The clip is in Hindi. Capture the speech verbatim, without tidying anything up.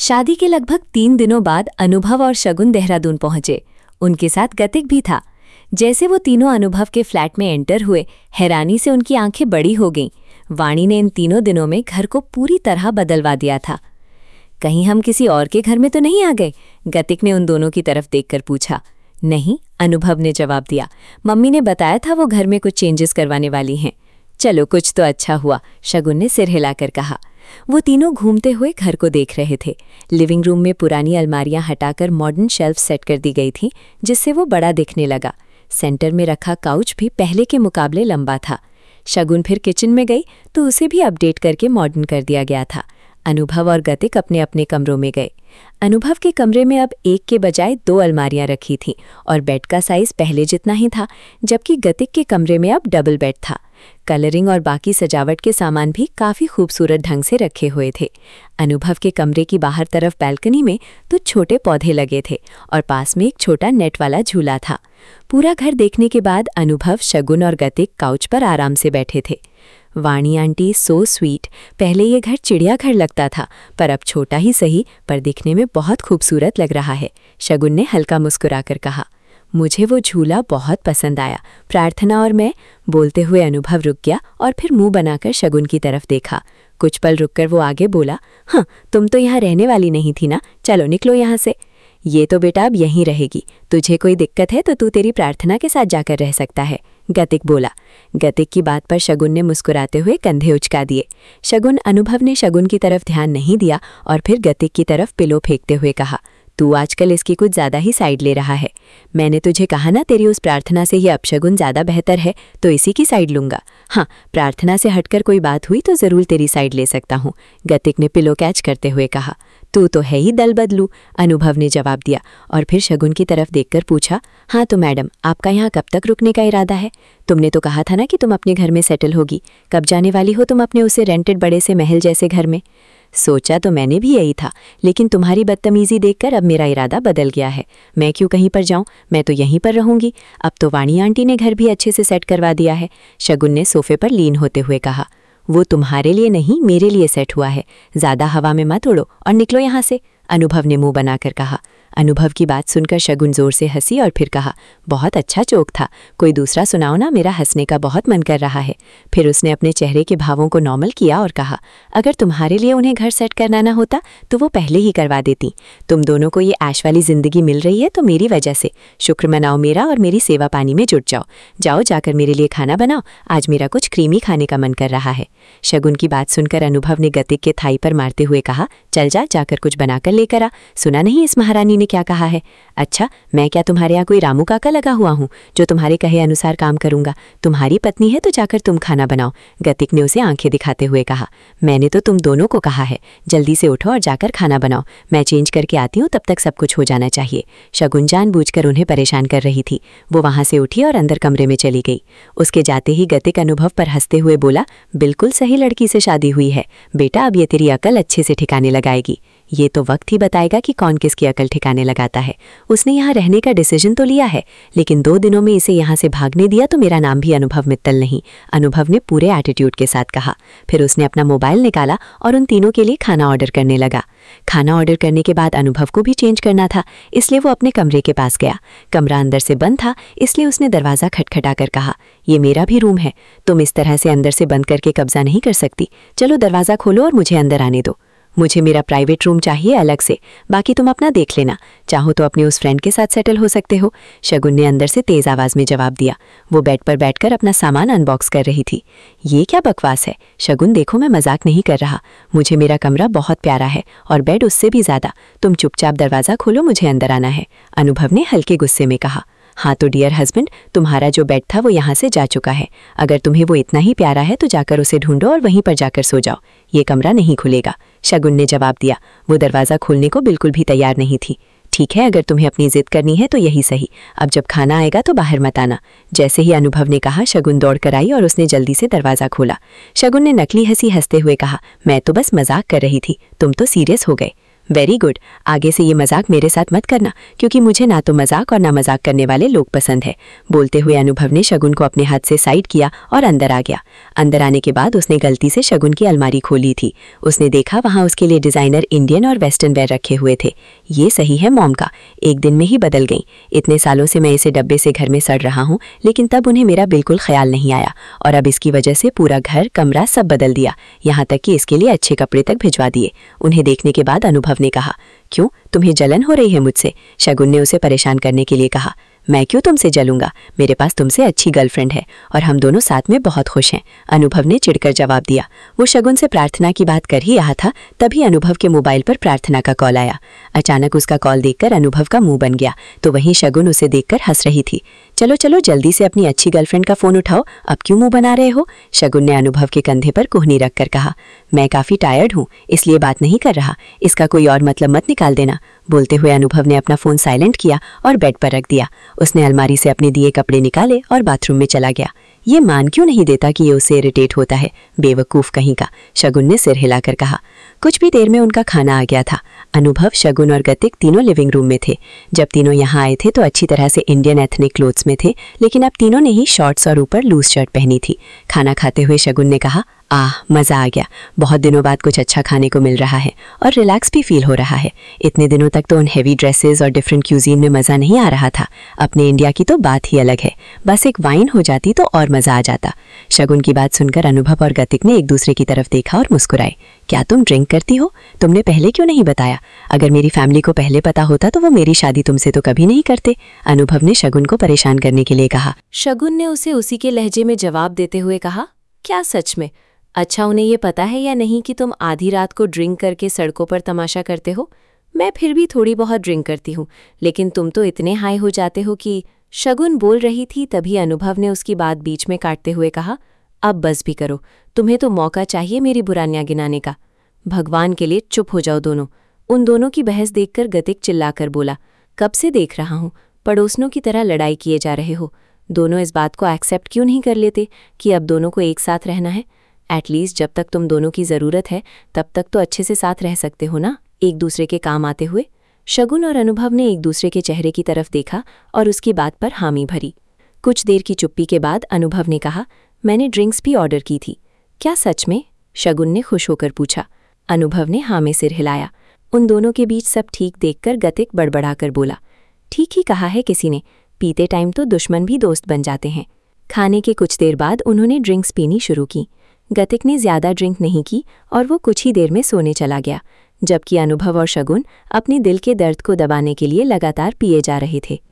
शादी के लगभग तीन दिनों बाद अनुभव और शगुन देहरादून पहुंचे। उनके साथ गतिक भी था। जैसे वो तीनों अनुभव के फ्लैट में एंटर हुए, हैरानी से उनकी आंखें बड़ी हो गईं। वाणी ने इन तीनों दिनों में घर को पूरी तरह बदलवा दिया था। कहीं हम किसी और के घर में तो नहीं आ गए? गतिक ने उन दोनों की तरफ देखकर पूछा। नहीं, अनुभव ने जवाब दिया। मम्मी ने बताया था वो घर में कुछ चेंजेस करवाने वाली हैं। चलो, कुछ तो अच्छा हुआ, शगुन ने सिर हिलाकर कहा। वो तीनों घूमते हुए घर को देख रहे थे। लिविंग रूम में पुरानी अलमारियां हटाकर मॉडर्न शेल्फ सेट कर दी गई थी, जिससे वो बड़ा दिखने लगा। सेंटर में रखा काउच भी पहले के मुकाबले लंबा था। शगुन फिर किचन में गई तो उसे भी अपडेट करके मॉडर्न कर दिया गया था। अनुभव और गतिक अपने अपने कमरों में गए। अनुभव के कमरे में अब एक के बजाय दो अलमारियां रखी थीं और बेड का साइज पहले जितना ही था, जबकि गतिक के कमरे में अब डबल बेड था। कलरिंग और बाकी सजावट के सामान भी काफ़ी खूबसूरत ढंग से रखे हुए थे। अनुभव के कमरे की बाहर तरफ बैल्कनी में तो छोटे पौधे लगे थे और पास में एक छोटा नेट वाला झूला था। पूरा घर देखने के बाद अनुभव, शगुन और गतिक काउच पर आराम से बैठे थे। Vani aunty so sweet. पहले ये घर चिड़ियाघर लगता था, पर अब छोटा ही सही पर दिखने में बहुत खूबसूरत लग रहा है, शगुन ने हल्का मुस्कुराकर कहा। मुझे वो झूला बहुत पसंद आया, प्रार्थना और मैं। बोलते हुए अनुभव रुक गया और फिर मुंह बनाकर शगुन की तरफ देखा। कुछ पल रुककर वो आगे बोला, हाँ, तुम तो यहाँ रहने वाली नहीं थी ना? चलो निकलो यहाँ से। ये तो बेटा अब यहीं रहेगी। तुझे कोई दिक्कत है तो तू तेरी प्रार्थना के साथ जाकर रह सकता है, गतिक बोला। गतिक की बात पर शगुन ने मुस्कुराते हुए कंधे उचका दिए। शगुन अनुभव ने शगुन की तरफ ध्यान नहीं दिया और फिर गतिक की तरफ पिलो फेंकते हुए कहा, तू आजकल इसकी कुछ ज़्यादा ही साइड ले रहा है। मैंने तुझे कहा ना, तेरी उस प्रार्थना से ये अपशगुन ज़्यादा बेहतर है, तो इसी की साइड लूंगा। हाँ, प्रार्थना से हटकर कोई बात हुई तो ज़रूर तेरी साइड ले सकता हूँ, गतिक ने पिलो कैच करते हुए कहा। तू तो है ही दल बदलू, अनुभव ने जवाब दिया और फिर शगुन की तरफ देखकर पूछा, हाँ तो मैडम, आपका यहाँ कब तक रुकने का इरादा है? तुमने तो कहा था ना कि तुम अपने घर में सेटल होगी। कब जाने वाली हो तुम अपने उसे रेंटेड बड़े से महल जैसे घर में? सोचा तो मैंने भी यही था, लेकिन तुम्हारी बदतमीजी देखकर अब मेरा इरादा बदल गया है। मैं क्यों कहीं पर जाऊं, मैं तो यहीं पर रहूंगी। अब तो वाणी आंटी ने घर भी अच्छे से सेट करवा दिया है, शगुन ने सोफे पर लीन होते हुए कहा। वो तुम्हारे लिए नहीं, मेरे लिए सेट हुआ है। ज़्यादा हवा में मत उड़ो और निकलो यहाँ से, अनुभव ने मुंह बनाकर कहा। अनुभव की बात सुनकर शगुन जोर से हंसी और फिर कहा, बहुत अच्छा जोक था, कोई दूसरा सुनाओ ना, मेरा हंसने का बहुत मन कर रहा है। फिर उसने अपने चेहरे के भावों को नॉर्मल किया और कहा, अगर तुम्हारे लिए उन्हें घर सेट करना ना होता तो वो पहले ही करवा देती। तुम दोनों को ये ऐश वाली जिंदगी मिल रही है तो मेरी वजह से। शुक्र मनाओ मेरा और मेरी सेवा पानी में जुट जाओ। जाओ जाकर मेरे लिए खाना बनाओ, आज मेरा कुछ क्रीमी खाने का मन कर रहा है। शगुन की बात सुनकर अनुभव ने गतिक के थाई पर मारते हुए कहा, चल जा, जाकर कुछ बनाकर लेकर आ। सुना नहीं इस महारानी ने क्या कहा है? अच्छा, मैं क्या तुम्हारे यहाँ कोई रामू काका लगा हुआ हूँ जो तुम्हारे कहे अनुसार काम करूंगा? तुम्हारी पत्नी है तो जाकर तुम खाना बनाओ, गतिक ने उसे आंखें दिखाते हुए कहा। मैंने तो तुम दोनों को कहा है, जल्दी से उठो और जाकर खाना बनाओ। मैं चेंज करके आती हूँ, तब तक सब कुछ हो जाना चाहिए। शगुन जानबूझकर उन्हें परेशान कर रही थी। वो वहां से उठी और अंदर कमरे में चली गई। उसके जाते ही गतिक अनुभव पर हंसते हुए बोला, बिल्कुल सही लड़की से शादी हुई है बेटा, अब ये तेरी अकल अच्छे से ठिकाने लगाएगी। ये तो वक्त ही बताएगा कि कौन किसकी अकल ठिकाने लगाता है। उसने यहाँ रहने का डिसीजन तो लिया है, लेकिन दो दिनों में इसे यहाँ से भागने दिया तो मेरा नाम भी अनुभव मित्तल नहीं, अनुभव ने पूरे एटीट्यूड के साथ कहा। फिर उसने अपना मोबाइल निकाला और उन तीनों के लिए खाना ऑर्डर करने लगा। खाना ऑर्डर करने के बाद अनुभव को भी चेंज करना था, इसलिए वो अपने कमरे के पास गया। कमरा अंदर से बंद था, इसलिए उसने दरवाज़ा खटखटा कर कहा, ये मेरा भी रूम है, तुम इस तरह से अंदर से बंद करके कब्जा नहीं कर सकती। चलो दरवाज़ा खोलो और मुझे अंदर आने दो। मुझे मेरा प्राइवेट रूम चाहिए अलग से, बाकी तुम अपना देख लेना। चाहो तो अपने उस फ्रेंड के साथ सेटल हो सकते हो, शगुन ने अंदर से तेज आवाज़ में जवाब दिया। वो बेड पर बैठकर अपना सामान अनबॉक्स कर रही थी। ये क्या बकवास है शगुन, देखो मैं मजाक नहीं कर रहा। मुझे मेरा कमरा बहुत प्यारा है और बेड उससे भी ज़्यादा। तुम चुपचाप दरवाज़ा खोलो, मुझे अंदर आना है, अनुभव ने हल्के गुस्से में कहा। हाँ तो डियर हस्बैंड, तुम्हारा जो बेड था वो यहाँ से जा चुका है। अगर तुम्हें वो इतना ही प्यारा है तो जाकर उसे ढूंढो और वहीं पर जाकर सो जाओ। ये कमरा नहीं खुलेगा, शगुन ने जवाब दिया। वो दरवाज़ा खोलने को बिल्कुल भी तैयार नहीं थी। ठीक है, अगर तुम्हें अपनी जिद करनी है तो यही सही, अब जब खाना आएगा तो बाहर मत आना। जैसे ही अनुभव ने कहा, शगुन दौड़ कर आई और उसने जल्दी से दरवाज़ा खोला। शगुन ने नकली हंसी हंसते हुए कहा, मैं तो बस मजाक कर रही थी, तुम तो सीरियस हो गए। Very good. आगे से ये मजाक मेरे साथ मत करना, क्योंकि मुझे ना तो मजाक और ना मजाक करने वाले लोग पसंद है। बोलते हुए अनुभव ने शगुन को अपने हाथ से साइड किया और अंदर आ गया। अंदर आने के बाद उसने गलती से शगुन की अलमारी खोली थी। उसने देखा वहाँ उसके लिए डिजाइनर इंडियन और वेस्टर्न वेयर रखे हुए थे। ये सही है मॉम का, एक दिन में ही बदल गई। इतने सालों से मैं इसे डब्बे से घर में सड़ रहा हूँ, लेकिन तब उन्हें मेरा बिल्कुल ख्याल नहीं आया और अब इसकी वजह से पूरा घर कमरा सब बदल दिया, यहाँ तक कि इसके लिए अच्छे कपड़े तक भिजवा दिए। उन्हें देखने के बाद अनुभव ने कहा, क्यों, तुम्हें जलन हो रही है मुझसे? शगुन ने उसे परेशान करने के लिए कहा। मैं क्यों तुमसे जलूंगा, मेरे पास तुमसे अच्छी गर्लफ्रेंड है और हम दोनों साथ में बहुत खुश हैं, अनुभव ने चिढ़कर जवाब दिया। वो शगुन से प्रार्थना की बात कर ही रहा था, तभी अनुभव के मोबाइल पर प्रार्थना का कॉल आया। अचानक उसका कॉल देखकर अनुभव का मुंह बन गया, तो वहीं शगुन उसे देखकर हंस रही थी। चलो चलो जल्दी से अपनी अच्छी गर्लफ्रेंड का फोन उठाओ, अब क्यों मुंह बना रहे हो? शगुन ने अनुभव के कंधे पर कोहनी रखकर कहा। मैं काफी टायर्ड हूँ, इसलिए बात नहीं कर रहा, इसका कोई और मतलब मत निकाल देना। बोलते हुए अनुभव ने अपना फोन साइलेंट किया और बेड पर रख दिया। उसने अलमारी से अपने दिए कपड़े निकाले और बाथरूम में चला गया। ये मान क्यों नहीं देता कि ये उससे इरिटेट होता है, बेवकूफ कहीं का, शगुन ने सिर हिलाकर कहा। कुछ भी देर में उनका खाना आ गया था। अनुभव, शगुन और गतिक तीनों लिविंग रूम में थे। जब तीनों यहाँ आए थे तो अच्छी तरह से इंडियन एथनिक क्लोथ्स में थे, लेकिन अब तीनों ने ही शॉर्ट्स और ऊपर लूज शर्ट पहनी थी। खाना खाते हुए शगुन ने कहा, आह मज़ा आ गया, बहुत दिनों बाद कुछ अच्छा खाने को मिल रहा है और रिलैक्स भी फील हो रहा है। इतने दिनों तक तो उन हेवी ड्रेसेस और डिफरेंट क्यूजीन में मज़ा नहीं आ रहा था। अपने इंडिया की तो बात ही अलग है, बस एक वाइन हो जाती तो और मज़ा आ जाता। शगुन की बात सुनकर अनुभव और गतिक ने एक दूसरे की तरफ देखा और मुस्कुराए। क्या तुम ड्रिंक करती हो? तुमने पहले क्यों नहीं बताया? अगर मेरी फैमिली को पहले पता होता तो वो मेरी शादी तुमसे तो कभी नहीं करते, अनुभव ने शगुन को परेशान करने के लिए कहा। शगुन ने उसे उसी के लहजे में जवाब देते हुए कहा, क्या सच में? अच्छा, उन्हें ये पता है या नहीं कि तुम आधी रात को ड्रिंक करके सड़कों पर तमाशा करते हो? मैं फिर भी थोड़ी बहुत ड्रिंक करती हूँ, लेकिन तुम तो इतने हाई हो जाते हो कि। शगुन बोल रही थी, तभी अनुभव ने उसकी बात बीच में काटते हुए कहा, अब बस भी करो, तुम्हें तो मौका चाहिए मेरी बुरानियां गिनाने का। भगवान के लिए चुप हो जाओ दोनों। उन दोनों की बहस देखकर गतिक चिल्लाकर बोला, कब से देख रहा हूँ, पड़ोसनों की तरह लड़ाई किए जा रहे हो। दोनों इस बात को एक्सेप्ट क्यों नहीं कर लेते कि अब दोनों को एक साथ रहना है? एटलीस्ट जब तक तुम दोनों की ज़रूरत है तब तक तो अच्छे से साथ रह सकते हो ना, एक दूसरे के काम आते हुए। शगुन और अनुभव ने एक दूसरे के चेहरे की तरफ देखा और उसकी बात पर हामी भरी। कुछ देर की चुप्पी के बाद अनुभव ने कहा, मैंने ड्रिंक्स भी ऑर्डर की थी। क्या सच में? शगुन ने खुश होकर पूछा। अनुभव ने हाँ में सिर हिलाया। उन दोनों के बीच सब ठीक देखकर गतिक बड़बड़ाकर बोला, ठीक ही कहा है किसी ने, पीते टाइम तो दुश्मन भी दोस्त बन जाते हैं। खाने के कुछ देर बाद उन्होंने ड्रिंक्स पीनी शुरू की। गतिक ने ज़्यादा ड्रिंक नहीं की और वो कुछ ही देर में सोने चला गया, जबकि अनुभव और शगुन अपने दिल के दर्द को दबाने के लिए लगातार पिए जा रहे थे।